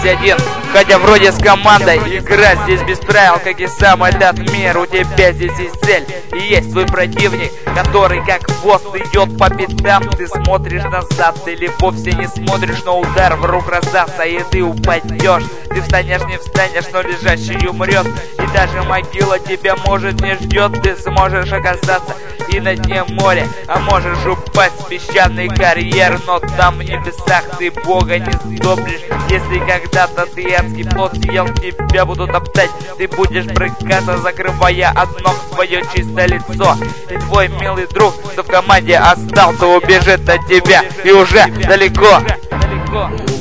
один, хотя вроде с командой. Игра здесь без правил, как и сам этот мир. У тебя здесь есть цель и есть твой противник, который как хвост идет по пятам. Ты смотришь назад или вовсе не смотришь, но удар в рук раздастся и ты упадешь. Ты встанешь, не встанешь, но лежащий умрет, и даже могила тебя может не ждет. Ты сможешь оказаться и на дне моря, а можешь упасть в песчаный карьер, но там в небесах ты Бога не сдобришь. Если когда-то ты адский плод съел, тебя будут топтать, ты будешь брыкаться, закрывая одно свое чистое лицо. И твой милый друг, что в команде остался, убежит от тебя и уже далеко.